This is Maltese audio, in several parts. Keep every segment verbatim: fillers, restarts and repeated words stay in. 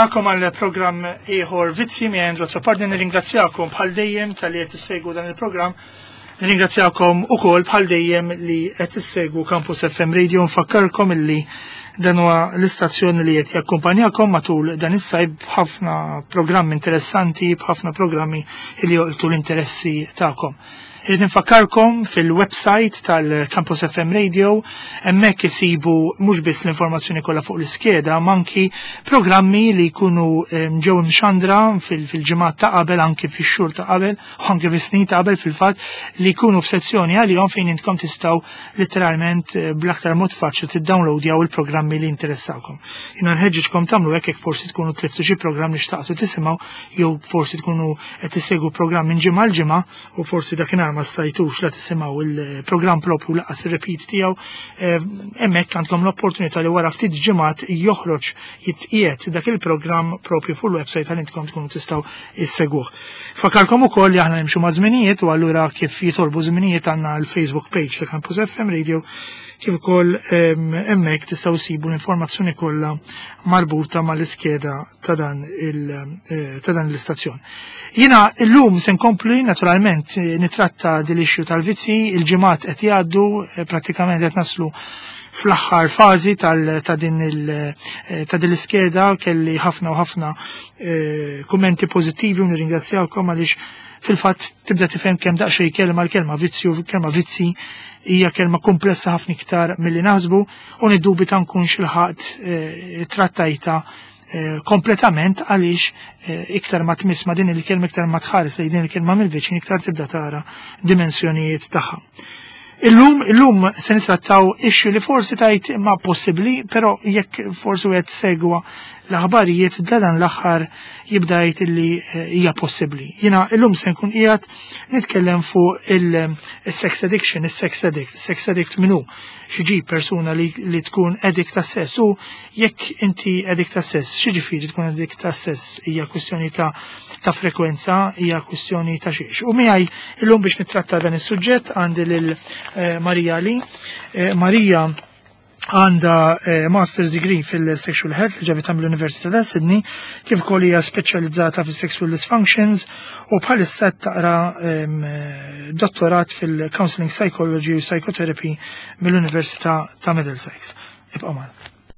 Nilqakom għal program ieħor Vizzi mi Andrew Zopardi, nirringrazzjakom bħal dejjem tal-li qed tissegwu dan il-programm. Nirringrazzjakom ukoll bħal dejjem li qed tissegwu Campus F M Radio. Nfakkarkom illi dan huwa l-istazzjoni li qed jakkumpanjakom matul dan is-sajb b'ħafna programmi interessanti, b'ħafna programmi li joqtu l-interessi tagħkom. Irrid nfakkarkom fil-website tal-Campus F M Radio, hemmhekk isibu mhux biss l-informazzjoni kollha fuq l-iskeda, manki programmi li jkunu ġew mxandra fil-ġimgħat ta' qabel, anke fix-xhur ta' qabel, u anke fis-snin ta' qabel fil-fatt li jkunu f'sezzjoni għalihom fejn intkom tistgħu letteralment bl-aktar mod faċli tiddownloadjaw il-programmi li interessawkom. Jiena nħeġġiġkom tagħmlu hekk jekk forsi tkunu tliftu xi programm li xtaqtu tisimgħu, jew forsi tkunu qed tissegwu programm minn ġimgħa l ġimgħa u forsi dakinhar ma stajtux la tisimgħu il-programm propju laqas ir-repeat tiegħu, hemmhekk għandkom l-opportunità li wara ftit ġimgħat joħroġ jitqiegħed dak il-programm propju fuq il-website għal intkom tkunu tistgħu issegwuh. Fakarkom ukoll li aħna nimxu ma' żminijiet u allura kif jitolbu żminijiet għandna l-Facebook page ta' Campus F M Radio, kif ukoll hemmhekk tistgħu sibu l-informazzjoni kollha marbuta mal-iskeda ta' dan ta' dan l-istazzjon. Jiena llum se nkompli naturalment nitratta dil-issue tal-vizzi, il-ġimgħat qed jgħaddu, prattikament qed naslu fl-aħħar fażi ta' din ta' din l-iskeda, kelli ħafna u ħafna kummenti pożittivi u nirringrazzjawkom għaliex fil-fatt tibda tifhem kemm daqsxejn kelma l-kelma vizzi u kelma vizzi hija kelma komplessa ħafna iktar milli naħsbu u niddubita nkun xilħaqt trattajta kompletament għaliex iktar ma tmiss ma din il-kelma, iktar ma tħares li din il-kelma mill-viċin, iktar tibda tara dimensjonijiet tagħha. Illum, illum se nitrattaw issue li forsi tajt ma possibbli, però jekk forsi qed segwa l-aħbarijiet dan l-aħħar jibda jgħid li hija possibbli. Jiena illum se nkun qiegħed nitkellem fuq il-sex addiction, is-sex addict, sex addict minnu xiġi persuna li, li tkun addict ta' sess, u jekk inti addict ta' sess, xiġifieri tkun addict ta' sess, hija kwistjoni ta' ta' frekwenza, hija kwistjoni ta' xiex. U miegħi illum biex nittratta dan is-suġġett għandi lil Marija Li. Marija għandha master's degree fil-sexual health li ġabitha mill-Università ta' Sydney, kif ukoll hija speċjalizzata fis-sexual dysfunctions u bħalissa taqra dottorat fil-counseling psychology u psychotherapy mill-Università ta' Middlesex. Ibqa' mal.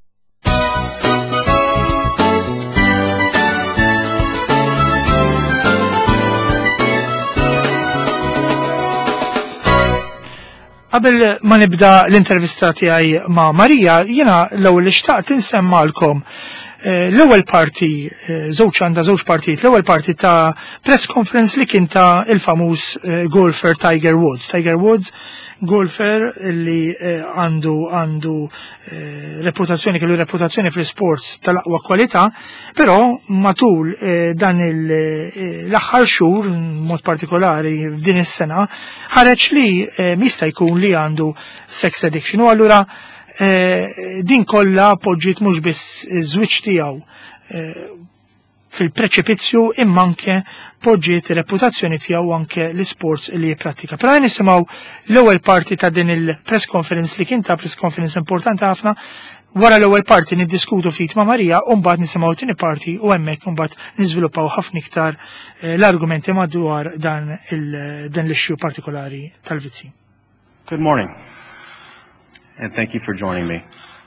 Qabel ma nibda l-intervista tiegħi ma' Marija, jiena l-ewwel xtaqt insemmalkom l-ewwel parti, żewġ għandha żewġ partijiet, l-ewwel parti ta' press conference li kien ta' il-famuż golfer Tiger Woods. Tiger Woods, golfer li għandu għandu reputazzjoni, kellu reputazzjoni fl-sports tal-aqwa kwalità, però matul dan l-aħħar xhur, mod partikolari f'din is-sena, ħareġ li mista jkun li għandu sex addiction. U allura din kollha poġġiet mhux biss iż-żwieġ tiegħu fil-preċepizzju imma anke poġġiet ir-reputazzjoni tiegħu anke l-isports li jipprattika. Però nisimgħu l-ewwel parti ta' din il-press conference li kien ta' press conference importanti ħafna. Wara l-ewwel parti niddiskutu ftit ma' Marija u mbagħad nisimgħu tieni parti u hemmhekk mbagħad niżviluppaw ħafna iktar l-argumenti madwar dan dan l-issue partikolari tal-vizzi. Good morning, and thank you for joining me.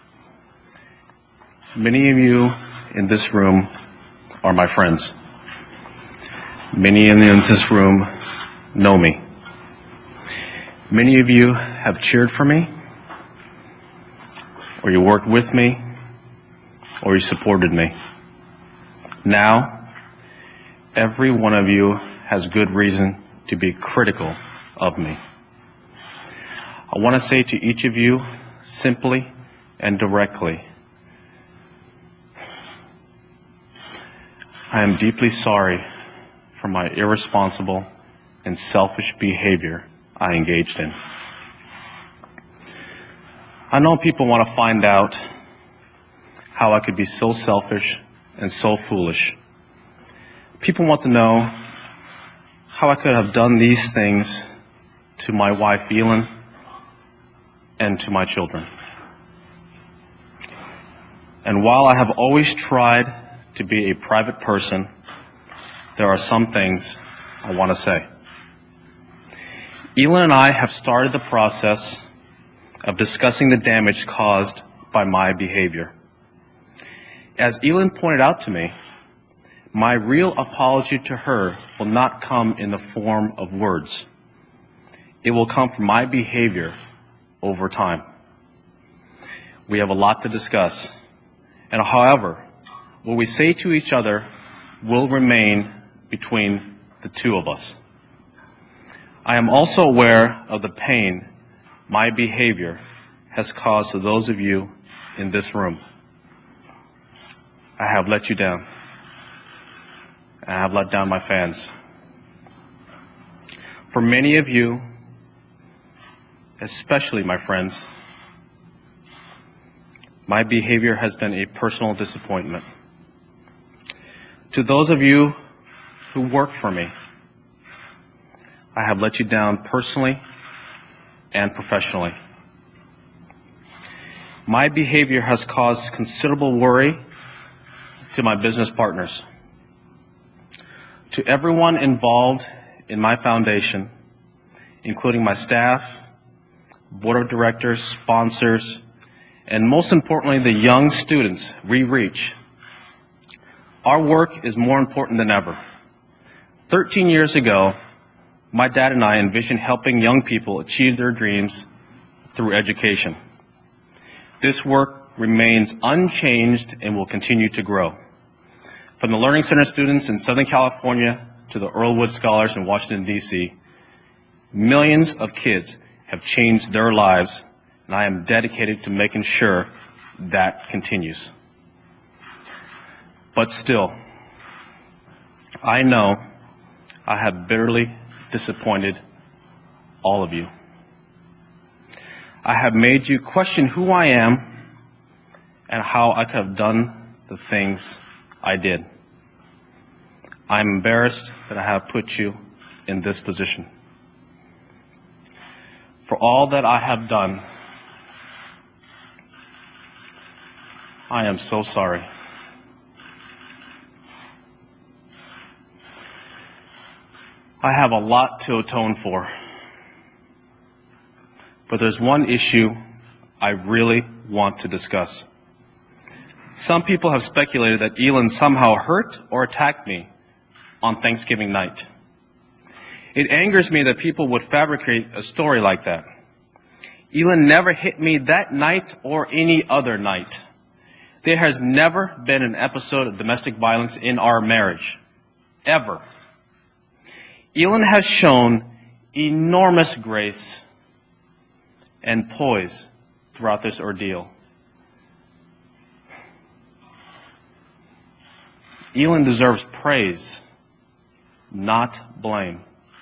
Many of you in this room are my friends. Many in this room know me. Many of you have cheered for me, or you worked with me, or you supported me. Now, every one of you has good reason to be critical of me. I want to say to each of you, simply and directly, I am deeply sorry for my irresponsible and selfish behavior I engaged in. I know people want to find out how I could be so selfish and so foolish. People want to know how I could have done these things to my wife, Elin, and to my children. And while I have always tried to be a private person, there are some things I want to say. Elin and I have started the process of discussing the damage caused by my behavior. As Elin pointed out to me, my real apology to her will not come in the form of words. It will come from my behavior over time. We have a lot to discuss, and however, what we say to each other will remain between the two of us. I am also aware of the pain my behavior has caused to those of you in this room. I have let you down. I have let down my fans. For many of you, especially my friends, my behavior has been a personal disappointment. To those of you who work for me, I have let you down personally and professionally. My behavior has caused considerable worry to my business partners. To everyone involved in my foundation, including my staff, board of directors, sponsors, and most importantly, the young students we reach, our work is more important than ever. Thirteen years ago, my dad and I envisioned helping young people achieve their dreams through education. This work remains unchanged and will continue to grow. From the Learning Center students in Southern California to the Earlwood Scholars in Washington, D C, millions of kids have changed their lives, and I am dedicated to making sure that continues. But still, I know I have bitterly disappointed all of you. I have made you question who I am and how I could have done the things I did. I'm embarrassed that I have put you in this position. For all that I have done, I am so sorry. I have a lot to atone for, but there's one issue I really want to discuss. Some people have speculated that Elin somehow hurt or attacked me on Thanksgiving night. It angers me that people would fabricate a story like that. Elin never hit me that night or any other night. There has never been an episode of domestic violence in our marriage, ever. Elin has shown enormous grace and poise throughout this ordeal. Elin deserves praise, not blame.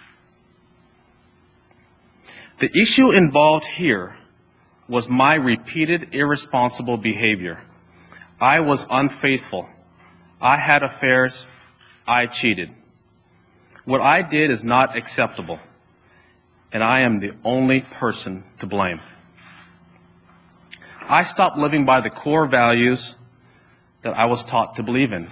The issue involved here was my repeated irresponsible behavior. I was unfaithful. I had affairs. I cheated. What I did is not acceptable, and I am the only person to blame. I stopped living by the core values that I was taught to believe in.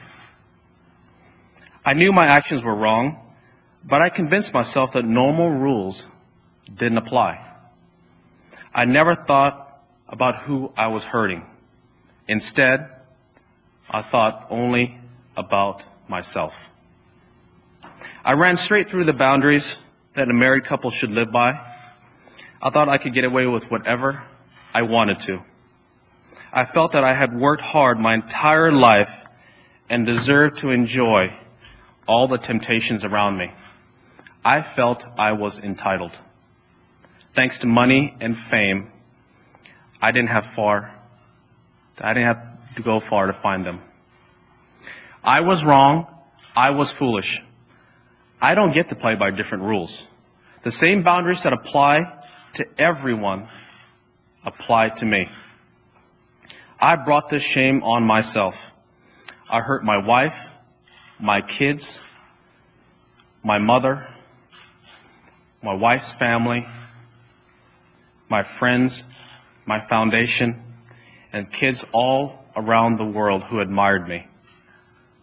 I knew my actions were wrong, but I convinced myself that normal rules didn't apply. I never thought about who I was hurting. Instead, I thought only about myself. I ran straight through the boundaries that a married couple should live by. I thought I could get away with whatever I wanted to. I felt that I had worked hard my entire life and deserved to enjoy all the temptations around me. I felt I was entitled. Thanks to money and fame, I didn't have far, I didn't have to go far to find them. I was wrong. I was foolish. I don't get to play by different rules. The same boundaries that apply to everyone apply to me. I brought this shame on myself. I hurt my wife, my kids, my mother, my wife's family, my friends, my foundation, and kids all around the world who admired me.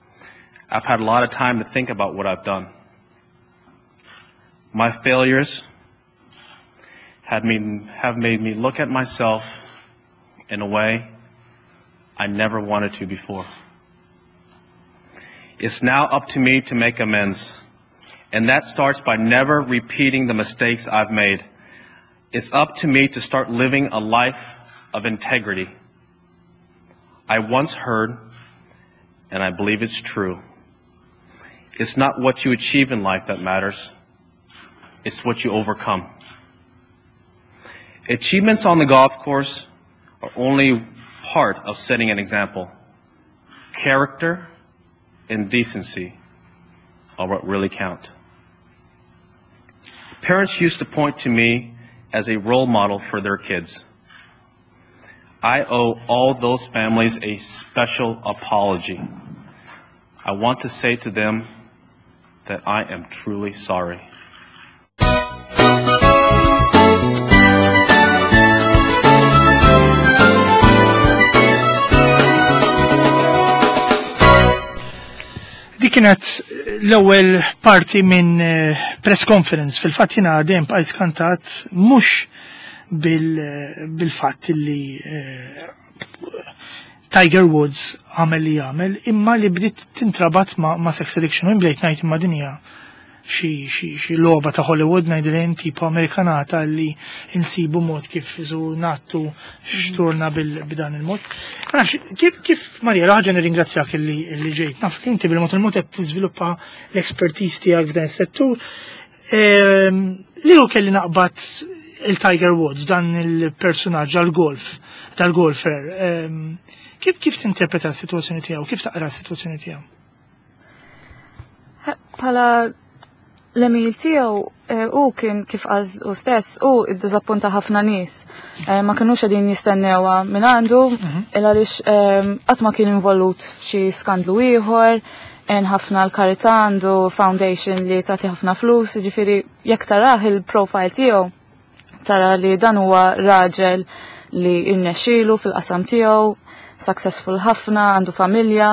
I've had a lot of time to think about what I've done. My failures had me, have made me look at myself in a way I never wanted to before. It's now up to me to make amends, and that starts by never repeating the mistakes I've made. It's up to me to start living a life of integrity. I once heard, and I believe it's true, it's not what you achieve in life that matters, it's what you overcome. Achievements on the golf course are only part of setting an example. Character and decency are what really count. Parents used to point to me as a role model for their kids. I owe all those families a special apology. I want to say to them that I am truly sorry. Dik kienet l-ewwel parti minn press conference fil-fatt jiena dejjem bqajt kantat mhux bil-fatt li Tiger Woods għamel li jagħmel, imma li bdiet tintrabat ma' sex addiction u bdejt ngħid imma din hija xi logħba ta' Hollywood ngħidilhom tipo Amerikanata li insibu mod kif iżu nattu xturna b'dan il-mod. Kif Marija ħaġa nirringrazzjak illi ġejt. Naf li inti bil-mod il-mod qed tiżviluppa l-expertise tiegħek f'dan is-settur. Lieħu kelli naqbad il-Tiger Woods dan il-personaġġ għall-golf tal-golfer. Kif kif tinterpreta s-sitwazzjoni tiegħu, kif taqra s-sitwazzjoni tiegħu? Bħala l-emil tiegħu u kien kif qal u stess u iddiżappunta ħafna nies. Ma kinux qegħdin jistennewha minn għandu il għaliex qatt ma kien involut f'xi skandlu ieħor, hemm ħafna l-karità għandu foundation li tagħti ħafna flus, jiġifieri jekk taraħ il-profile tiegħu tara li dan huwa raġel li innexxielu fil-qasam tiegħu, successful ħafna, għandu familja.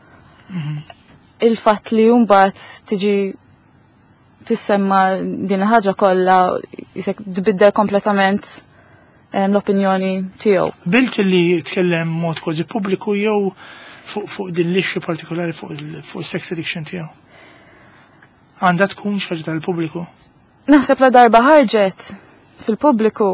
Il-fatt li mbagħad tiġi tissemma din ħaġa kollha tbiddel kompletament l-opinjoni tiegħu. Bilt li tkellem mod kważi pubbliku jew fuq din l-ixxu partikolari fuq is-sex addiction tiegħu. Għandha tkun xi ħaġa tal-pubbliku? Naħseb la darba ħarġet fil-pubbliku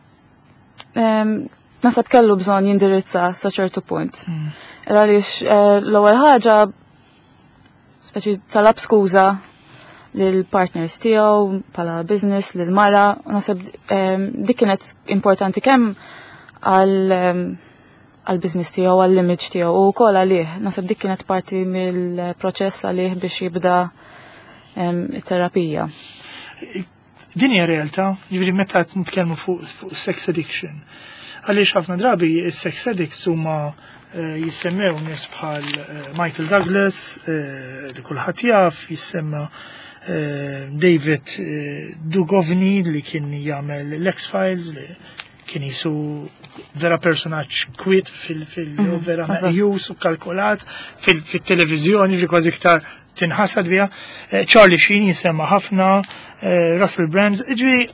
naħseb kellu bżonn jindirizza sa ċertu punt. Għaliex l-ewwel ħaġa speċi talab skuża lill-partners tiegħu bħala business lil mara, naħseb dik kienet importanti kemm għall-business tiegħu għall-image tiegħu u wkoll għalih. Naħseb dik kienet parti mill-proċess għalih biex jibda it-terapija. Din hija realtà, jiġri meta nitkellmu fuq sex addiction. Għaliex ħafna drabi is-sex addicts huma jissemmew nies bħal Michael Douglas, li kulħadd jaf, jissemma David Duchovny li kien jagħmel l-X-Files li kien jisu vera personaġġ kwit fil-vera meqjus u kalkulat fil-televiżjoni li kważi iktar tinħasad biha. Charlie Sheen jisemma ħafna, Russell Brand, ġifieri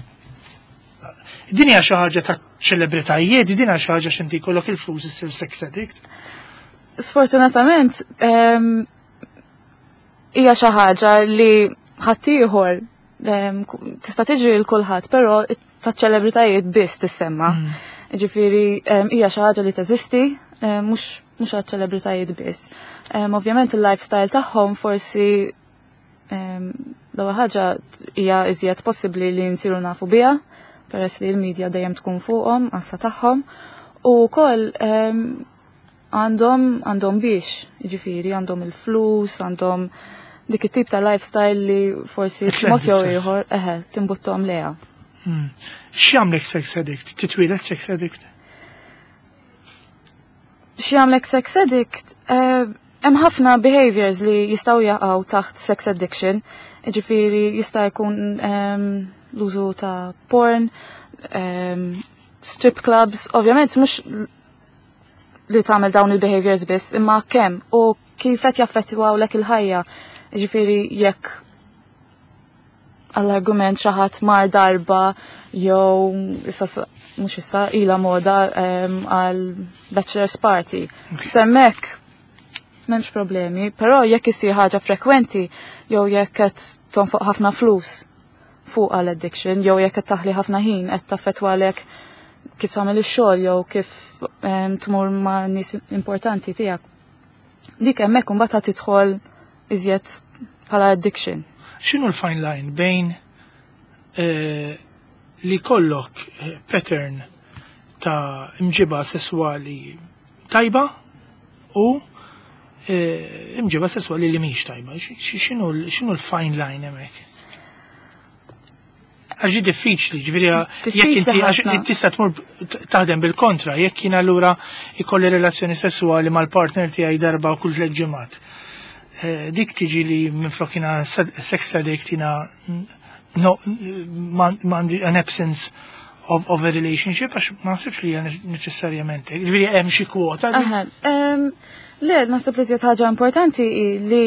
din hija xi ħaġa ta' ċelebritajiet, din hija xi ħaġa x'inti jkollok il-flus issir sex addict. Sfortunatament hija xi ħaġa li ħadd ieħor tista' tiġri l kulħadd, però taċ-ċelebritajiet biss tissemma. Ġifieri hija xi ħaġa li teżisti, mhux mhux għaċ-ċelebritajiet biss. Ovvjament il-lifestyle tagħhom forsi l-ewwel ħaġa hija iżjed possibbli li nsiru nafu biha, peress li l-medja dejjem tkun fuqhom, għassa tagħhom, u wkoll għandhom għandhom biex, jiġifieri għandhom il-flus, għandhom dik it-tip ta' lifestyle li forsi mod jew ieħor eħe timbuttom leha. X'jagħmlek sex addict? Titwieled sex addict? X'jagħmlek sex addict? Hemm ħafna behaviors li jistgħu jaqgħu taħt sex addiction, jiġifieri jista' jkun l-użu ta' porn, strip clubs, ovvjament mhux li tagħmel dawn il-behaviors biss, imma kemm u kif qed jaffettwawlek il-ħajja. Ġifieri jekk għall-argument xi ħadd mar darba jew issa mhux issa ilha moda għal bachelor's party. Semmek m'hemmx problemi, però jekk isir ħaġa frekwenti jew jekk qed tonfoq ħafna flus fuq għal addiction jew jekk qed taħli ħafna ħin qed taffettwalek kif tagħmel ix-xogħol jew kif tmur ma' nies importanti tiegħek. Dik hemmhekk imbagħad tidħol iżjed bħala addiction. X'inhu l-fine line bejn li kollok pattern ta' imġiba sessuali tajba u imġiba sessuali li mhix tajba? X'inhu l-fine line hemmhekk? Għaxi diffiċli, ġifieri jekk inti tista' tmur taħdem bil-kontra, jekk jien allura ikolli relazzjoni sessuali mal-partner tiegħi darba kull tliet ġimgħat. Dik tiġi li minflok jiena sex addict jiena m'għandi an absence of, of a relationship għax ma nasibx li hija neċessarjament. Ġifieri hemm xi kwota. Le, naħseb li żjed ħaġa importanti li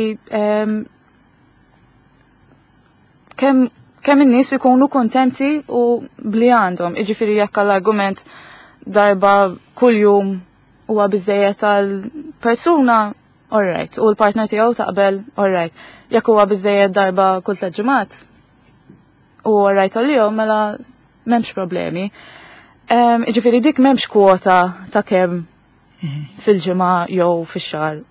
kemm kemm in-nies ikunu kontenti u bli għandhom. Jiġifieri jekk l-argument darba kuljum huwa biżejjed tal-persuna, all right, u l-partner tiegħu taqbel, all right. Jekk huwa biżejjed darba kull tliet ġimgħat u all right għalihom mela m'hemmx problemi. Jiġifieri dik m'hemmx kwota ta' kemm fil-ġimgħa jew fix-xahar.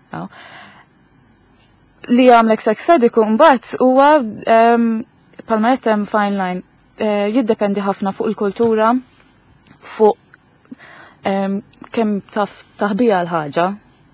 Li għamlek sex addict mbagħad huwa palma jettem fine line, jiddependi ħafna fuq il-kultura, fuq kem taħbija l-ħagġa,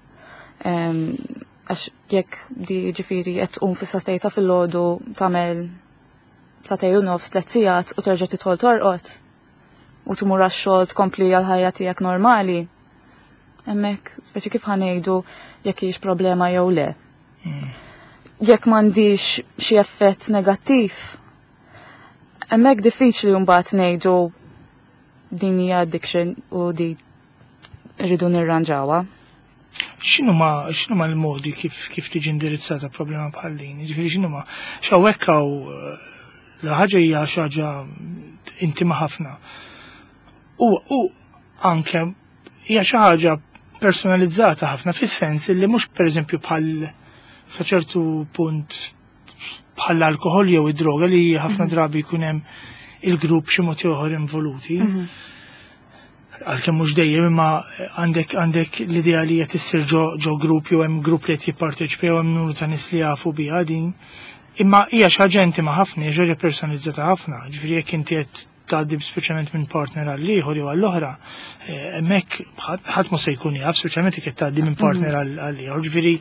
għax jekk di ġifiri jett un fissa stejta fil-lodu tamel satej u nofs tletzijat u terġa titħol torqot u tmur għax-xogħol tkompli għal-ħajja tiegħek normali. Hemmhekk speċi kif ħanejdu jekk hix problema jew le. Jekk m'għandix xi effett negattiv, hemmhekk diffiċli mbagħad ngħidu din hija addiction u di rridu nirranġawha. X'inhuma x'inhuma l-modi kif kif tiġi indirizzata problema bħal din? Jiġifieri x'inhuma x'hawnhekk hawn l-ħaġa hija xi ħaġa intima ħafna. U u anke hija xi ħaġa personalizzata ħafna fis-sens li mhux pereżempju bħal sa ċertu punt bħal l-alkohol jew id-droga li ħafna drabi jkun hemm il-grupp xi mod ieħor involuti. Għalkemm mhux dejjem imma għandek għandek l-idea li qed issir ġo grupp jew hemm grupp li qed jipparteċipa jew hemm numru ta' nies li jafu biha din. Imma hija xi ħaġa intima ħafna, hija ħaġa personalizzata ħafna. Ġifieri jekk inti qed tgħaddi speċjalment minn partner għal ieħor jew għall-oħra, hemmhekk ħadd mhux se jkun jaf, speċjalment jekk qed tgħaddi minn partner għal ieħor. Ġifieri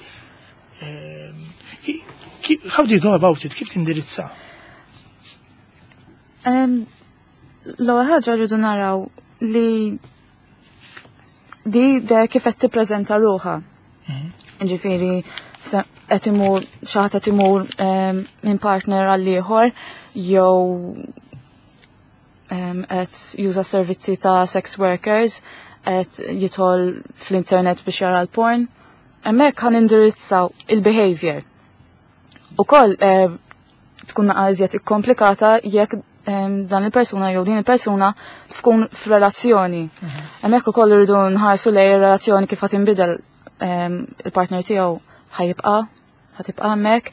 how do you go about it? Kif tindirizza? L-ewwel ħaġa rridu naraw li di kif qed tippreżenta ruħha. Ġifieri qed imur xi ħadd qed imur minn partner għal ieħor jew qed juża servizzi ta' sex workers, qed jidħol fl-internet biex jara l-porn. Hemmhekk ħan indirizzaw il-behavior. Ukoll tkun naqażjed ikkomplikata jekk dan il-persuna jew din il-persuna tkun f'relazzjoni. Hemmhekk ukoll irridu nħarsu lejn ir-relazzjoni kif qed inbidel il-partner tiegħu ħajibqa' ħatibqa' hemmhekk,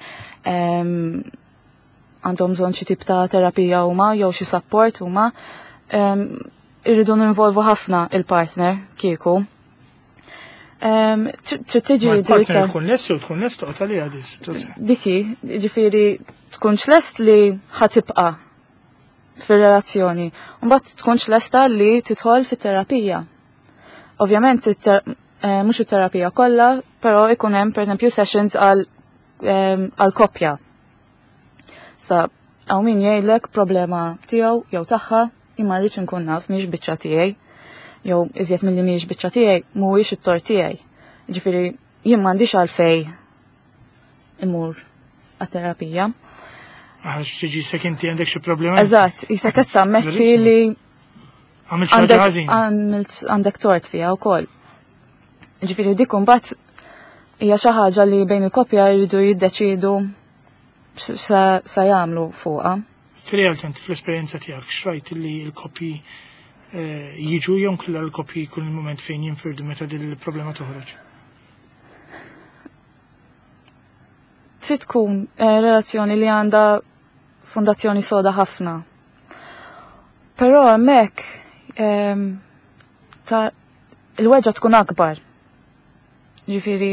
għandhom bżonn xi tip ta' terapija huma jew xi support huma. Irridu ninvolvu ħafna il-partner kieku. Trid tiġi il-partner tkun lest jew tkun lest toqgħod għalija di situazzjoni. Diki, ġifieri tkunx lest li ħatibqa' fir-relazzjoni. Mbagħad tkunx lesta li tidħol fit-terapija. Ovvjament mhux it-terapija kollha, però ikun hemm pereżempju sessions għal koppja. Sa hawn min jgħidlek problema tiegħu jew tagħha imma rridx inkun naf mhix biċċa tiegħi. Jew iżjed milli mhijiex biċċa tiegħi mhuwiex it-tort tiegħi. Ġifieri jien m'għandix għalfejn imur għat-terapija. Għax tiġi sekk inti għandek xi problema. Eżatt, isek qed tammetti li għamilt xi ħaġa ħażin. Għandek tort fiha wkoll. Ġifieri dik imbagħad hija xi ħaġa li bejn il-koppja jridu jiddeċiedu sa jagħmlu fuqha. Fil-realtà fl-esperjenza tiegħek xrajt li l-koppji jiġu jew kollha l-koppji kull mument fejn jinfirdu meta din il-problema toħroġ? Trid tkun relazzjoni li għandha fundazzjoni soda ħafna. Però hemmhekk ta' il-weġġa tkun akbar. Ġifieri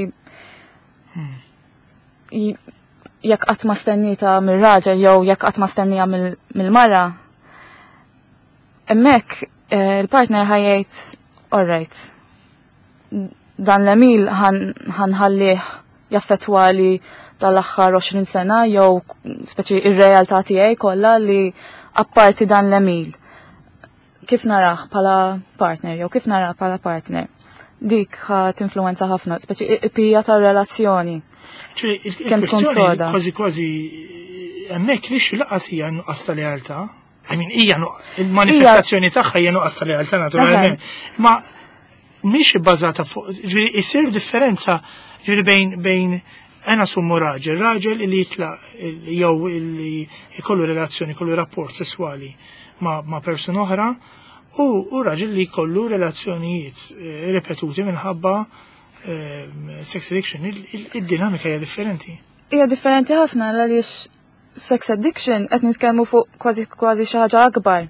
jekk qatt ma stennita mir-raġel jew jekk qatt ma stennija mill-mara, hemmhekk il-partner ħajjejt alright. Dan l-emil ħanħallih jaffettwali tal-aħħar għoxrin sena jew speċi ir-realtà tiegħi kollha li apparti dan l-emil. Kif narah bħala partner jew kif narah bħala partner. Dik ħa tinfluwenza ħafna, speċi il-pija tar-relazzjoni. Kemm tkun soda. Kważi kważi hemmhekk lix laqas hija nuqqas ta' lealtà. I mean, hija il-manifestazzjoni tagħha hija nuqqas ta' lealtà naturalment. Ma mhix ibbażata fuq, ġifieri isir differenza ġifieri bejn bejn Ena summu raġel, raġel li jitla jew li jkollu relazzjoni, jkollu rapport sessuali ma', ma persuna oħra u, u raġel li jkollu relazzjonijiet ripetuti minħabba eh, sex addiction. Il-dinamika hija differenti. Hija differenti ħafna għaliex sex addiction qed nitkellmu fuq kważi kważi xi ħaġa akbar.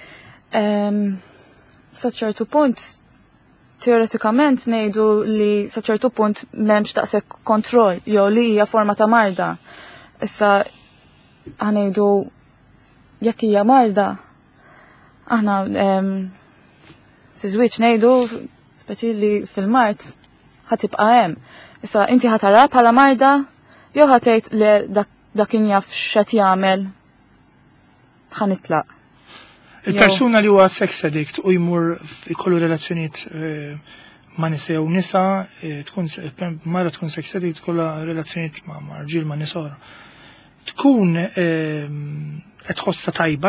Sa ċertu punt teoretikament ngħidu li sa ċertu punt m'hemmx daqshekk kontroll jew li hija forma ta' marda. Issa ħanejdu jekk hija marda aħna fi żwieġ ngħidu speċi li fil-mart ħatibqa' hemm. Issa inti ħatara bħala marda jew ħatgħid li dak injaf x'qed jagħmel ħanitlaq. Il-persuna li huwa sex addict u jmur jkollu relazzjonijiet ma' nisa jew nisa, tkun mara tkun sex addict kollha relazzjonijiet ma' marġiel ma' nisa oħra. Tkun qed tħossha tajba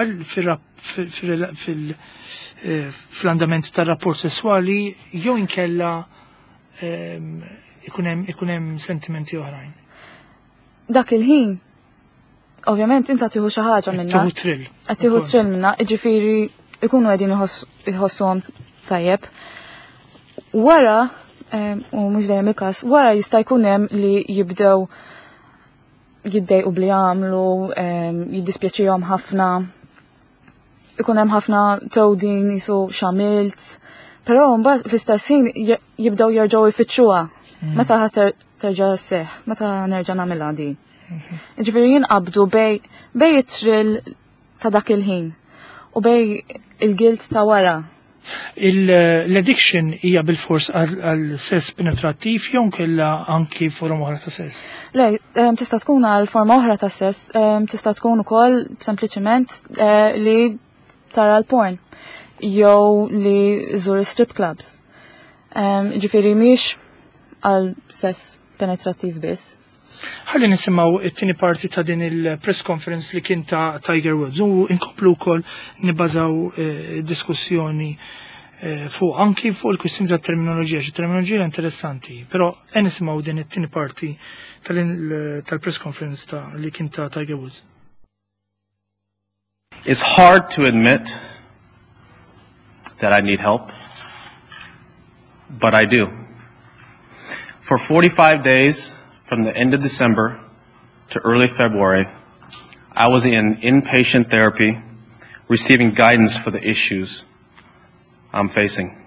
fil-andament tar-rapport sesswali jew inkella ikun hemm sentimenti oħrajn. Dak il-ħin ovvjament inta tieħu xi ħaġa minnha. Tieħu trill. Qed tieħu trill minnha, jiġifieri ikunu qegħdin iħossuhom tajjeb. Wara, u mhux dejjem il-każ, wara jista' jkun hemm li jibdew jiddejqu bli jagħmlu, jiddispjaċihom ħafna. Ikun hemm ħafna tewdin jisu x'għamilt, però mbagħad fl-istess ħin jibdew jerġgħu jfittxuha. Meta ħadd terġa' sseħħ, meta nerġa' nagħmilha din. Ġifieri jinqabdu bej bej it-trill ta' dak il-ħin u bej il-guilt ta' wara. L-addiction hija bil-fors għal sess penetrattiv jew kella anki forma oħra ta' sess? Le, tista' tkun għal forma oħra ta' sess, tista' tkun ukoll sempliċement li tara l-porn jew li żur strip clubs. Ġifieri mhix għal sess penetrattiv biss. Ħalli nisimgħu it-tieni parti ta' din il-press conference li kien ta' Tiger Woods u inkomplu wkoll nibbażaw diskussjoni fuq anki fuq il-kwistjoni ta' terminoloġija, xi terminoloġija interessanti, però qed nisimgħu din it-tieni parti tal-press conference ta' li kien ta' Tiger Woods. It's hard to admit that I need help, but I do. For forty-five days, from the end of December to early February, I was in inpatient therapy, receiving guidance for the issues I'm facing.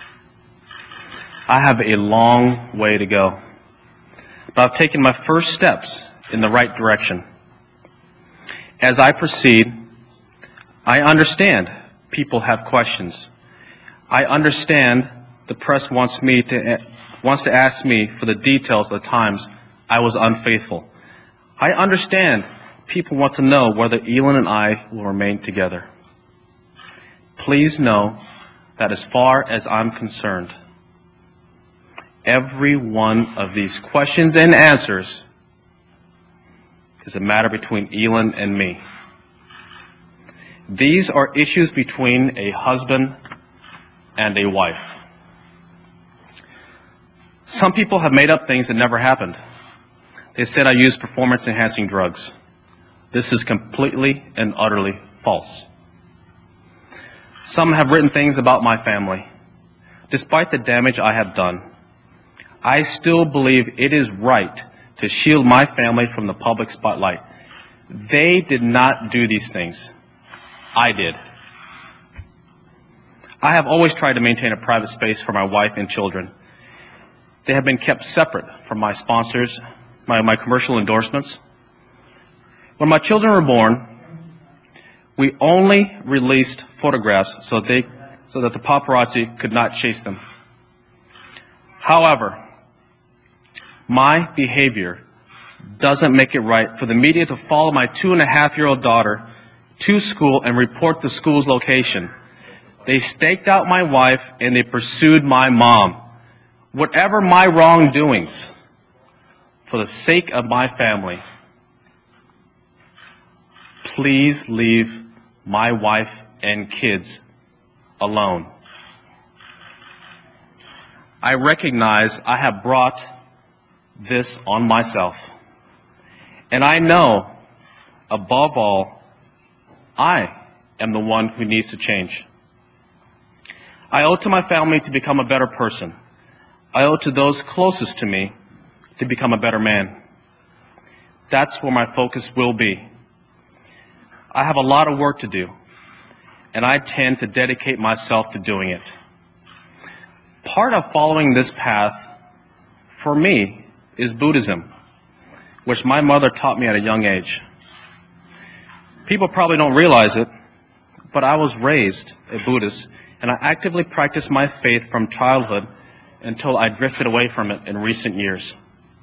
I have a long way to go, but I've taken my first steps in the right direction. As I proceed, I understand people have questions. I understand the press wants me to wants to ask me for the details of the times I was unfaithful. I understand people want to know whether Elin and I will remain together. Please know that as far as I'm concerned, every one of these questions and answers is a matter between Elin and me. These are issues between a husband and a wife. Some people have made up things that never happened. They said I used performance-enhancing drugs. This is completely and utterly false. Some have written things about my family. Despite the damage I have done, I still believe it is right to shield my family from the public spotlight. They did not do these things. I did. I have always tried to maintain a private space for my wife and children. They have been kept separate from my sponsors, my, my commercial endorsements. When my children were born, we only released photographs so, they, so that the paparazzi could not chase them. However, my behavior doesn't make it right for the media to follow my two and a half year old daughter to school and report the school's location. They staked out my wife and they pursued my mom. Whatever my wrongdoings, for the sake of my family, please leave my wife and kids alone. I recognize I have brought this on myself. And I know, above all, I am the one who needs to change. I owe it to my family to become a better person. I owe it to those closest to me to become a better man. That's where my focus will be. I have a lot of work to do, and I tend to dedicate myself to doing it. Part of following this path, for me, is Buddhism, which my mother taught me at a young age. People probably don't realize it, but I was raised a Buddhist, and I actively practiced my faith from childhood until I drifted away from it in recent years.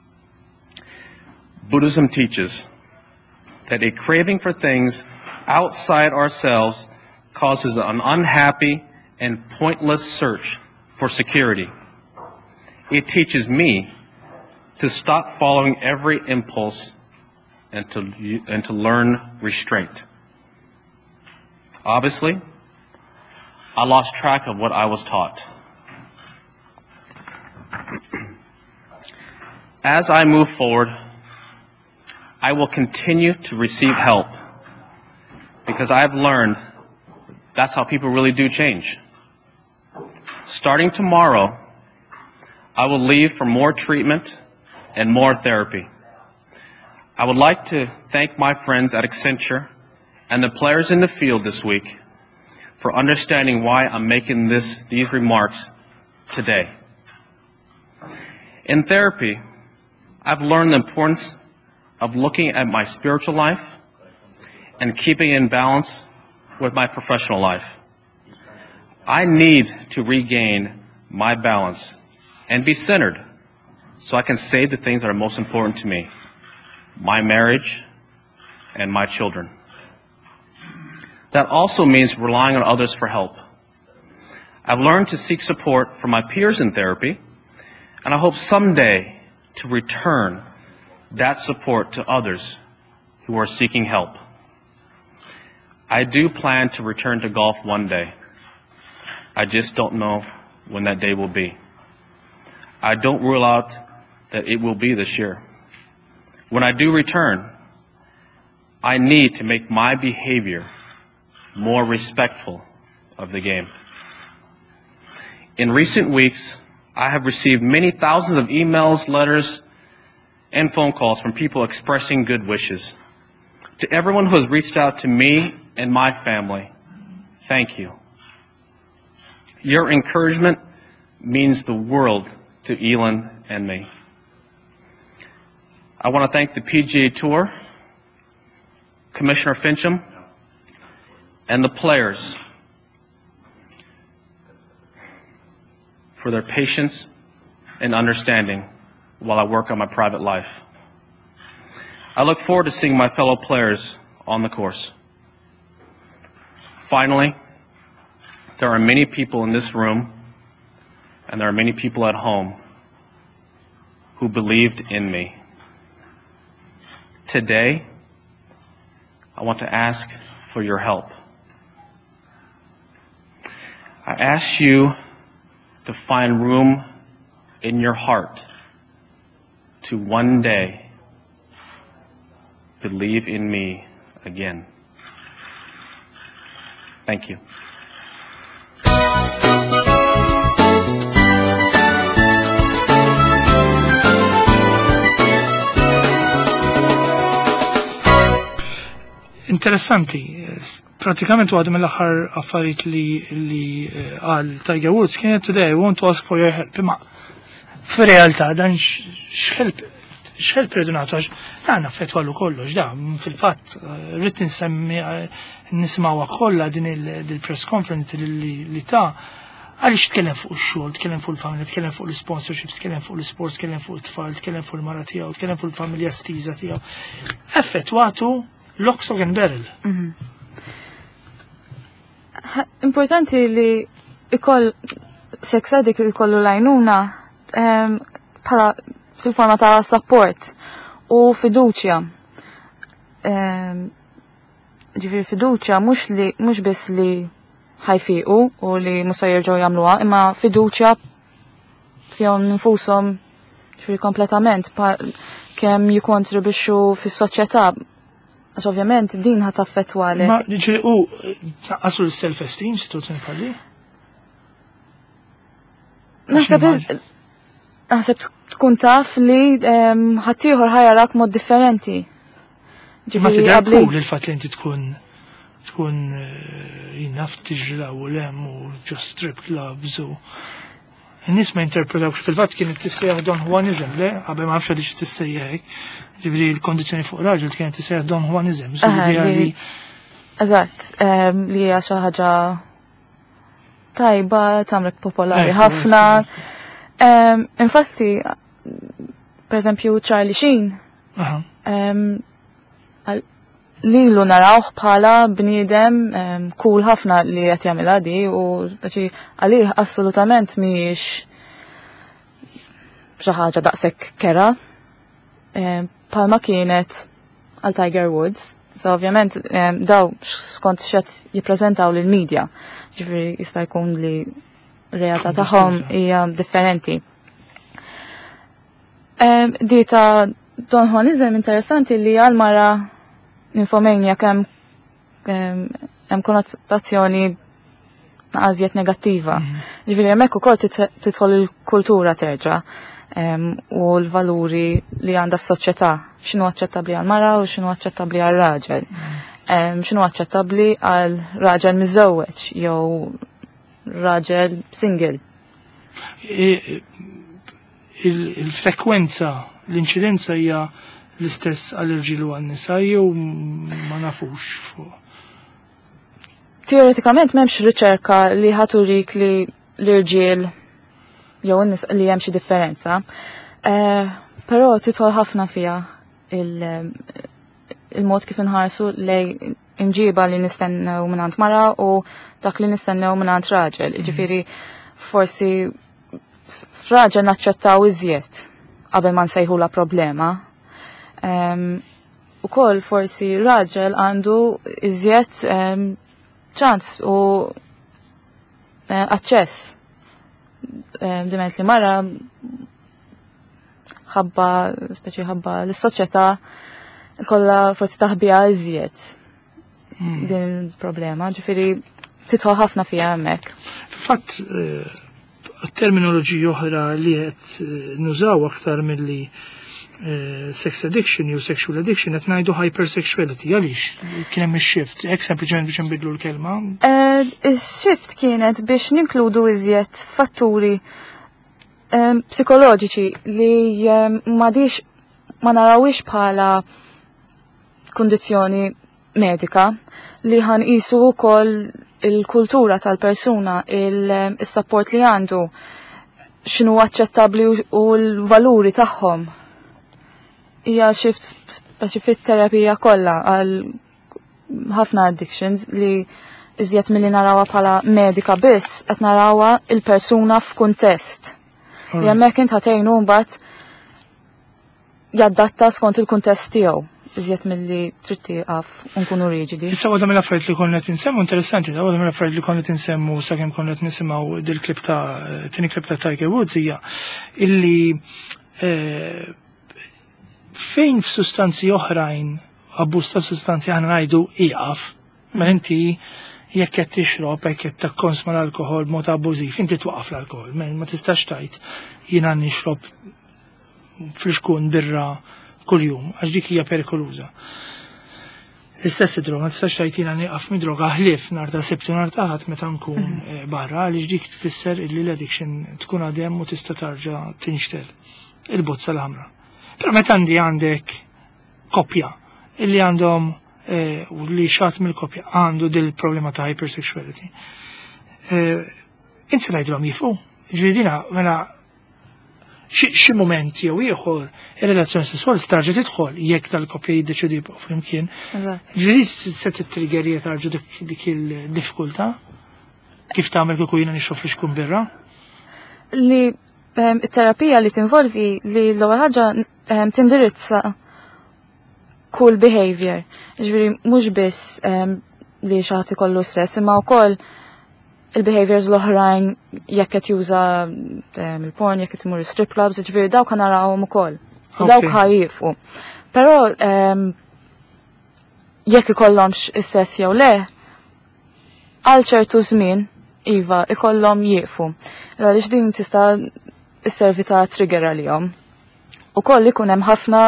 Buddhism teaches that a craving for things outside ourselves causes an unhappy and pointless search for security. It teaches me to stop following every impulse and to, and to learn restraint. Obviously, I lost track of what I was taught. As I move forward, I will continue to receive help because I have learned that's how people really do change. Starting tomorrow, I will leave for more treatment and more therapy. I would like to thank my friends at Accenture and the players in the field this week for understanding why I'm making this, these remarks today. In therapy, I've learned the importance of looking at my spiritual life and keeping in balance with my professional life. I need to regain my balance and be centered so I can say the things that are most important to me, my marriage and my children. That also means relying on others for help. I've learned to seek support from my peers in therapy, and I hope someday to return that support to others who are seeking help. I do plan to return to golf one day. I just don't know when that day will be. I don't rule out that it will be this year. When I do return, I need to make my behavior more respectful of the game. In recent weeks, I have received many thousands of emails, letters, and phone calls from people expressing good wishes. To everyone who has reached out to me and my family, thank you. Your encouragement means the world to Elin and me. I want to thank the P G A Tour, Commissioner Fincham, and the players for their patience and understanding while I work on my private life. I look forward to seeing my fellow players on the course. Finally, there are many people in this room and there are many people at home who believed in me. Today, I want to ask for your help. I ask you to find room in your heart to one day believe in me again. Thank you. Interessanti, pratikament waħda mill-aħħar affarijiet li li għal Tiger Woods kienet today I want to ask for your help. Ma f'realtà dan x'help x'help irridu nagħtu għax dan affettwalu kollox da fil-fatt rrid insemmi nisimgħuha kollha din il-press conference li ta' għaliex tkellem fuq ix-xogħol, tkellem fuq il-familja, tkellem fuq l-sponsorships, tkellem fuq l-sports, tkellem fuq it-tfal, tkellem fuq il-mara tiegħu, tkellem fuq il-familja stiża tiegħu. Affettwatu lock, stock and barrel. Importanti li ikoll sex addict ikollu lajnuna bħala fil-forma ta' support u fiduċja. Ġifieri fiduċja mhux li mhux biss li ħajfiqu u li musa jerġgħu jagħmluha, imma fiduċja fihom infushom ġifieri kompletament kemm jikkontribwixxu fis-soċjetà. Għax ovvjament din ħat affettwali. Ma ġifieri u naqqasu l-self-esteem situazzjoni bħalli? Naħseb naħseb tkun taf li ħaddieħor ħajarak mod differenti. Ma tidher cool il-fatt li inti tkun tkun jinnaf tiġla u lem u just strip clubs u n-nies ma jinterpretawx fil-fatt kienet tissejjaħ Don Juanism, le? Qabel ma nafx għadix tissejjaħ hekk. Ġifri l-kondizjoni fuq raġel kienet tissejjaħ Don Juanism. Eżatt, li hija xi ħaġa tajba, tagħmlek popolari ħafna. Infatti, per eżempju Charlie Sheen, lilu narawh bħala bniedem cool ħafna li qed jagħmilha di u għalih assolutament mhijiex xi ħaġa daqshekk kera. Palma kienet għal Tiger Woods, so ovvjament daw skont xed jippreżentaw lil media, ġifieri jista' jkun li realtà tagħhom hija differenti. Di ta' Don Juanism interessanti li għal mara ninfomejnja kemm hemm konnotazzjoni għażjed negattiva. Ġifieri hemmhekk ukoll tidħol il-kultura terġa' u l-valuri li għandha s-soċjetà, x'inhu aċċettabbli għal mara u x'inhu aċċettabbli għal raġel. X'inhu aċċettabbli għal raġel miżewweġ jew raġel single. Il-frekwenza, l-inċidenza hija l-istess għall-irġiel u għan-nisa jew ma nafux fuq. Teoretikament m'hemmx riċerka li ħaturik li l-irġiel jew n-nisa li hemm xi differenza. Però tidħol ħafna fiha il-mod kif inħarsu lej imġiba li nistennew mingħand mara u dak li nistennew mingħand raġel. Ġifieri forsi f'raġel naċċettaw iżjed qabel ma nsejħula problema. Ukoll forsi raġel għandu iżjed ċans u aċċess. Diment li mara ħabba, speċi ħabba l-soċjetà kollha forsi taħbija iżjed din il-problema, ġifieri titħol ħafna fiha hemmhekk. Fatt terminoloġija oħra li qed nużaw aktar milli sex addiction jew sexual addiction qed ngħidu hypersexuality għaliex kien hemm ix-shift, hekk sempliċement biex inbidlu l-kelma. Is-shift kienet biex ninkludu iżjed fatturi psikoloġiċi li m'għadix ma narawix bħala kundizzjoni medika li ħanqisu wkoll il-kultura tal-persuna, il-support li għandu, x'inhu aċċettabbli u l-valuri tagħhom. Hija shift speċi fit-terapija kollha għal ħafna addictions li iżjed milli narawha bħala medika biss qed narawha il-persuna f'kuntest. Li hemmhekk int ħatgħinu mbagħad jaddatta skont il-kuntest tiegħu. iżjed milli trid tieqaf u nkunu riġidi. Issa waħda mill-affarijiet li konna qed insemmu interessanti, da waħda mill-affarijiet li konna qed insemmu sakemm konna qed nisimgħu dil-klip ta' tieni klip ta' Tiger Woods hija illi fejn f'sustanzi oħrajn abbuż ta' sustanzi aħna ngħidu ieqaf, ma inti jekk qed tixrob hekk qed takkonsma l-alkoħol b'mod abbużiv, inti twaqaf l-alkoħol, ma tistax tgħid jiena nixrob fl-xkun birra kuljum, għax dik hija perikoluża. L-istess droga, ma tistax tgħid jiena nieqaf mid-droga ħlief nhar ta' Sibt u nhar ta' Ħadd meta nkun barra għaliex dik tfisser illi l-addiction tkun għadhem u tista' tarġa' tinxtel il-bozza l-ħamra. Però meta għandi għandek koppja illi għandhom u li xat mill-kopja għandu dil-problema ta' hypersexuality. Insi tgħidilhom jifqu, ġridina mela xi moment jew ieħor ir-relazzjoni sessuali starġa' tidħol jekk tal-koppja jiddeċidu jibqgħu flimkien. Ġifieri se titriggerija tarġa' dik il-diffikultà kif tagħmel kieku jiena nixrob fl-xkun birra? Li it-terapija li tinvolvi li l-ewwel ħaġa tindirizza kull behavior. Ġifieri mhux biss li xi ħadd ikollu stess, imma wkoll il-behaviors l-oħrajn jekk qed juża il-porn, jekk qed imur strip clubs, ġifieri dawk narawhom ukoll. U dawk ħajjifqu. Però jekk ikollhomx is-sess jew le, għal ċertu żmien iva ikollhom jieqfu. Għaliex din tista' isservi ta' trigger għalihom. Ukoll ikun hemm ħafna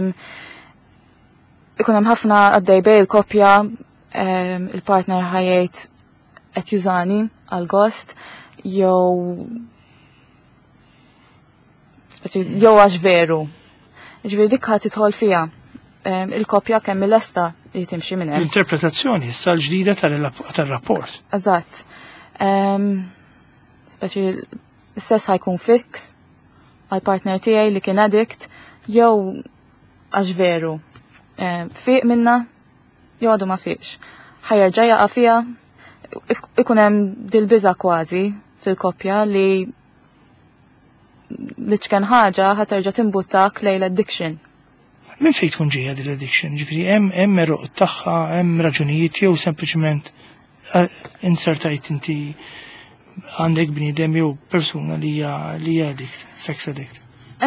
ikun hemm ħafna għaddej bej il-koppja il-partner ħajjejt qed jużani għal gost jew speċi jew għax veru. Ġifieri dik ħadd tidħol fiha il-koppja kemm il-lesta li timxi minn hemm. L-interpretazzjoni issa l-ġdida tar-rapport. Eżatt. Speċi l-istess ħajkun fix għal partner tiegħi li kien addict jew għax veru. Fiq minna, jew għadu ma fiqx. Ħajerġa' jaqa' fiha, ikun hemm dil-biża' kważi fil-koppja li li ċken ħaġa ħaterġa' timbuttak lejn l-addiction. Min fejn tkun ġejja din l-addiction? Ġifieri hemm hemm eruq tagħha, hemm raġunijiet jew sempliċement insertajt inti għandek bniedem jew persuna li hija li hija addict, sex addict.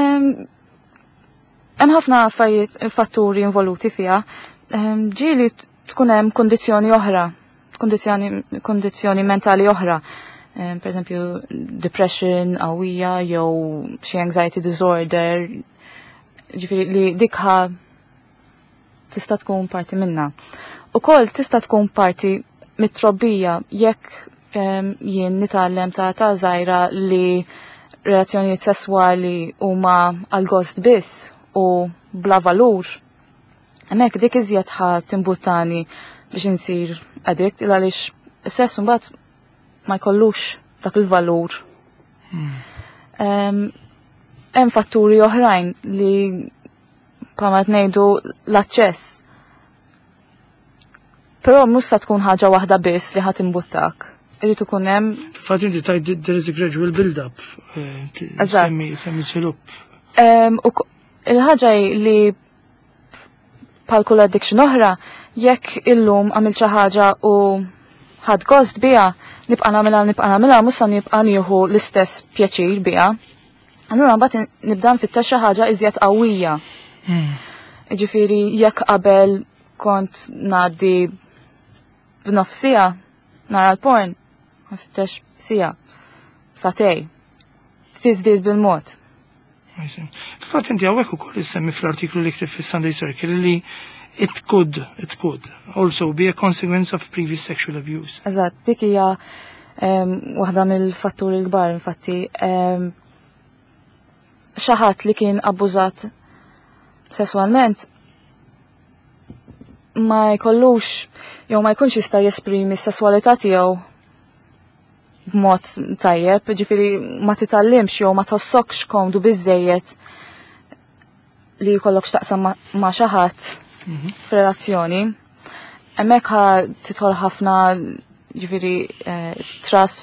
Hemm ħafna affarijiet fatturi involuti fiha. Ġieli tkun hemm kondizzjoni oħra, kondizzjoni mentali oħra. Per eżempju, depression qawwija jew xi anxiety disorder. Ġifieri li dikha tista' tkun parti minnha. Ukoll tista' tkun parti mit-trobbija jekk jien nitgħallem ta' ta' żgħira li relazzjonijiet sesswali huma għal gost biss u bla valur. Hemmhekk dik iżjed ħa timbuttani biex insir addict il għaliex is-sess imbagħad ma jkollux dak il-valur. Hemm fatturi oħrajn li bħalma qed ngħidu l-aċċess. Però mhux se tkun ħaġa waħda biss li ħadd imbuttak. Irid ikun hemm. Fatt inti tajt there is a gradual build-up. Semmi semmi svilupp. Il-ħaġa li bħal kull addiction oħra, jekk illum għamil xi ħaġa u ħadd gost biha, nibqa' nagħmilha nibqa' nagħmilha mhux se nibqa' nieħu l-istess pjaċir biha. Allura mbagħad nibda nfittex xi ħaġa iżjed qawwija. Jiġifieri jekk qabel kont ngħaddi b'nofsija nara l-porn, nfittex sija, satej, tiżdied bil-mod. Fatt inti hawnhekk ukoll issemmi fl-artiklu li ktib fis-Sunday Circle li it could, it could also be a consequence of previous sexual abuse. Eżatt, dik hija waħda mill-fatturi l-kbar infatti. Xi ħadd li kien abbużat sesswalment ma jkollux jew ma jkunx jista' jesprimi s-sesswalità tiegħu b'mod tajjeb, ġifieri ma titallimx jew ma tossokx komdu biżejjed li jkollok x'taqsam ma' xi ħadd f'relazzjoni. Hemmhekk ħa tidħol ħafna ġifieri trust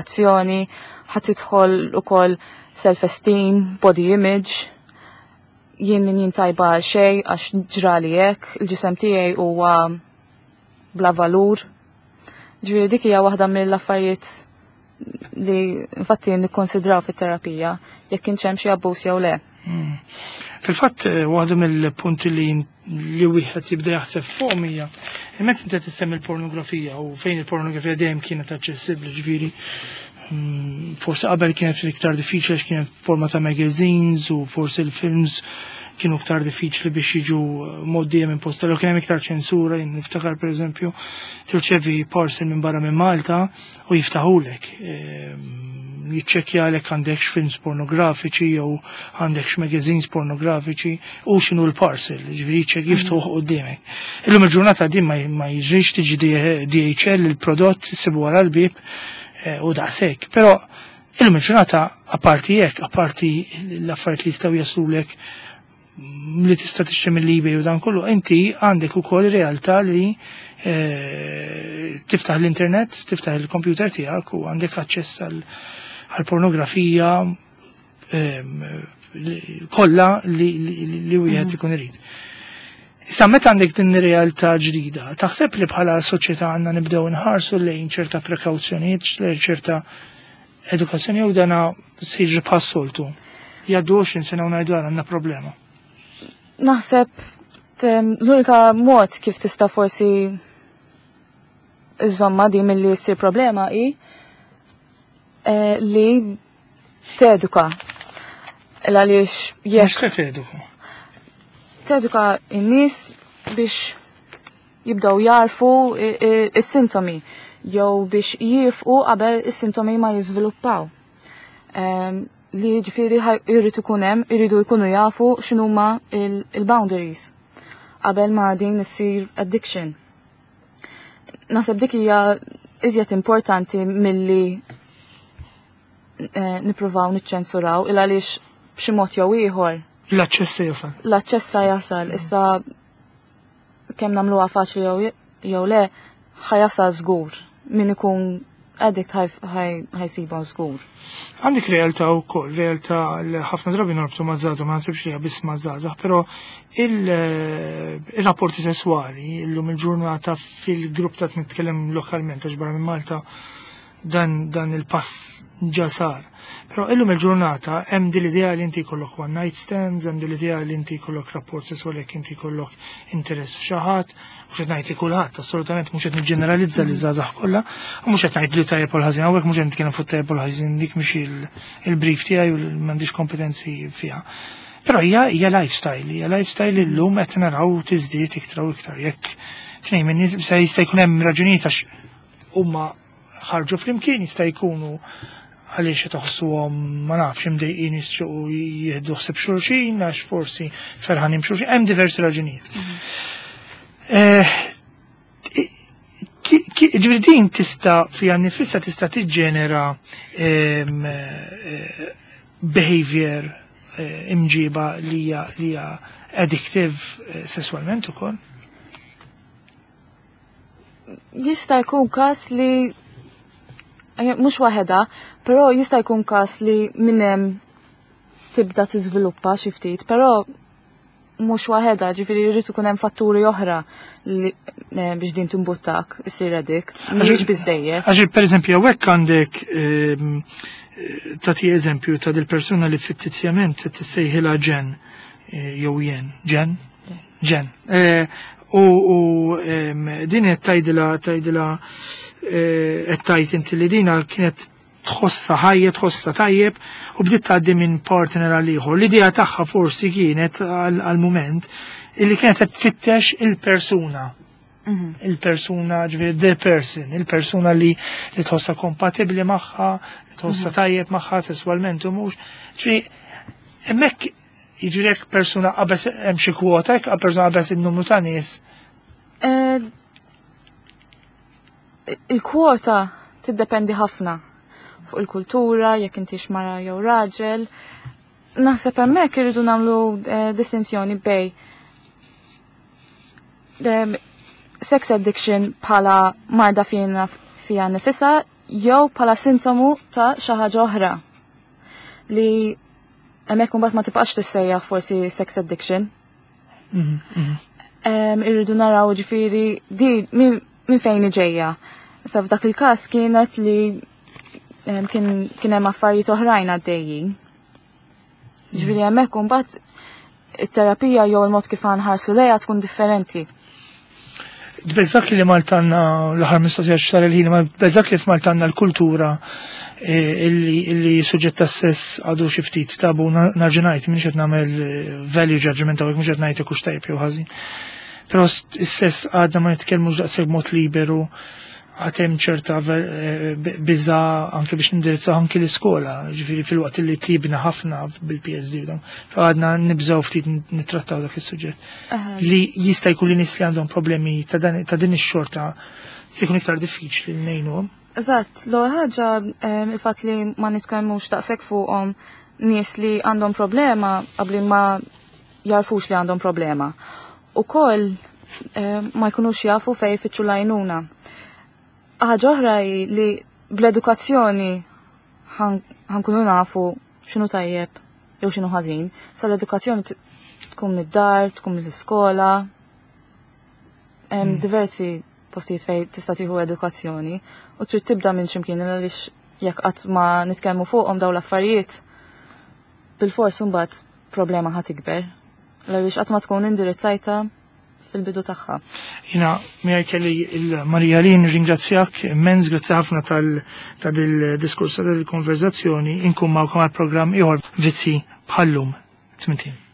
fir-relazzjoni, ħa tidħol ukoll self-esteem, body image. jien min jintajba xej għax ġrali hekk, il-ġisem tiegħi huwa bla valur. Ġifieri dik hija waħda mill-affarijiet li infatti nikkonsidraw fit-terapija jekk kienx hemm xi abbuż jew le. Fil-fatt waħda mill-punti li li wieħed jibda jaħseb fuq hija meta inti tissemmi l-pornografija u fejn il-pornografija dejjem kienet aċċessibbli ġifieri forsi qabel kienet iktar diffiċli kienet forma ta' magazines u forsi l-films kienu iktar diffiċli biex jiġu moddija minn posta l kien hemm iktar ċensura, niftakar pereżempju tirċevi parcel minn barra minn Malta u jiftaħulek. Jiċċekkjalek għandekx films pornografiċi jew għandekx magazines pornografiċi u x'inhu l-parcel, ġifieri jiċċek jiftuħ quddiemek. Illum il-ġurnata din ma jiġrix tiġi D H L il-prodott issibu wara l-bib u daqshekk. Però illum il-ġurnata apparti hekk, apparti l-affarijiet li jistgħu jaslulek li tista' tixtri mill-eBay u dan kollu, inti għandek ukoll realtà li tiftaħ l-internet, tiftaħ il-computer tiegħek u għandek aċċess għall-pornografija kollha li wieħed ikun irid. Issa meta għandek din ir-realtà ġdida, taħseb li bħala soċjetà għandna nibdew nħarsu lejn ċerta prekawzjonijiet, lejn ċerta edukazzjoni jew dana se jiġri bħas-soltu. Jgħaddu għoxrin sena u ngħidu għandna problema. Naħseb l-unika mod kif tista' forsi iżomma di milli ssir problema hi li teduka. Għaliex jekk se teduka. Teduka n-nies biex jibdew jarfu is-sintomi jew biex jifqu qabel is-sintomi ma jiżviluppaw. Li ġifieri irrid ikun hemm, iridu jkunu jafu x'inhuma il-boundaries qabel ma din issir addiction. Naħseb dik hija iżjed importanti milli nippruvaw niċċensuraw il għaliex b'xi mod jew ieħor. L-aċċess jasal. L-aċċess jasal. Issa kemm nagħmluha faċli jew le ħajasal żgur. Min ikun addict ħajsiba żgur. Għandek realtà wkoll, realtà li ħafna drabi norbtu maż-żgħażagħ ma nsibx liha biss maż-żgħażagħ, però il-rapporti sesswali llum il-ġurnata fil-grupp ta' nitkellem lokalment għax barra minn Malta dan dan il-pass ġa sar. Però illum il-ġurnata hemm din l-idea li inti jkollok one night stands, hemm din l-idea li inti jkollok rapport sesswali jekk inti jkollok interess f'xi ħadd, mhux qed ngħid li kulħadd, assolutament mhux qed niġġeneralizza li żgħażagħ kollha, u mhux qed ngħid li tajjeb u ħażin hawnhekk mhux qed nitkellem fuq tajjeb u ħażin dik mhix il-brief tiegħi u m'għandix kompetenzi fiha. Però hija hija lifestyle, hija lifestyle li llum qed naraw tiżdied iktar u iktar. Jekk tnejn minn nies se jista' jkun hemm raġunijiet għax huma ħarġu flimkien jista' jkunu għaliex taħssuhom ma nafx imdejqin jistgħu jieħdu ħsieb xulxin għax forsi ferħanin xulxin, hemm diversi raġunijiet. Ġifieri din tista' fiha nnifisha tista' tiġġenera behavior imġiba li hija addictive sesswalment ukoll. Jista' jkun każ li mhux waħedha, però jista' jkun każ li minn hemm tibda tiżviluppa xi ftit, però mhux waħedha, ġifieri jrid ikun hemm fatturi oħra li biex din timbuttak issir addict, mhix biżejjed. Għax pereżempju hawnhekk għandek tagħti eżempju ta' dil-persuna li fittizjament tissejħilha Jen jew Jen, Jen, Jen. U din qed tgħidilha tgħidilha qed tgħid inti li dina kienet tħossha ħajja tħossha tajjeb u bdiet tgħaddi minn partner għal ieħor. L-idea tagħha forsi kienet għall-mument illi kienet qed tfittex il-persuna. Il-persuna ġifieri the person, il-persuna li li tħossha kompatibbli magħha, li tħossha tajjeb magħha sesswalment u mhux. Ġifieri hemmhekk jiġri hekk persuna qabeż hemm xi kwota hekk persuna qabeż in-numru ta' nies. Il-kwota tiddependi ħafna fuq il-kultura, jekk intix mara jew raġel. Naħseb hemmhekk irridu nagħmlu distinzjoni bej sex addiction bħala marda fiha nifisha jew bħala sintomu ta' xi ħaġa oħra li hemmhekk imbagħad ma tibqax tissejjaħ forsi sex addiction. Irridu naraw ġifieri di minn fejn ġejja. Sa f'dak il-każ kienet li kien hemm affarijiet oħrajn għaddejjin. Ġifieri hemmhekk imbagħad it-terapija jew il-mod kif nħarslu lejha tkun differenti. Bezzak li Maltanna l-ħar mistoqsija xar il-ħin, ma bezzak li f'Maltanna l-kultura illi suġġett tas-sess għadu xi ftit tabu narġinajt minn qed nagħmel value judgment hawnhekk mhux qed ngħid hekk hux tajjeb jew ħażin. Però s-sess għadna ma nitkellmux daqshekk mod liberu għatem ċerta bizza anke biex nindirizzaw anke l-iskola, ġifiri fil-waqt li tlibna ħafna bil-P S D u dam. Għadna nibżaw ftit nittrattaw dak il-suġġett. Li jista' jkun li nis li għandhom problemi ta' din ix-xorta se jkun iktar diffiċli li ngħinuhom. Eżatt, l-ewwel ħaġa il-fatt li ma nitkellmux daqshekk fuqhom nies li għandhom problema qabli ma jarfux li għandhom problema. Ukoll ma jkunux jafu fejn jfittxu l-għajnuna. Ħaġa oħra li bl-edukazzjoni ħankunu nafu x'inhu tajjeb jew x'inhu ħażin. Sa l-edukazzjoni tkun mid-dar, tkun mill-iskola. Hemm diversi postijiet fejn tista' tieħu edukazzjoni u trid tibda minn x'imkien għaliex jekk qatt ma nitkellmu fuqhom dawn l-affarijiet bil-fors imbagħad problema ħadd tikber. Għaliex qatt ma tkun indirizzajta fil-bidu tagħha. Jina miegħi kelli il-Marija Lin ringrazzjak immens, grazzi ħafna ta' dil-diskurs ta' dil-konverzazzjoni inkun magħkom għal programm ieħor vizzi bħallum. Tmintin.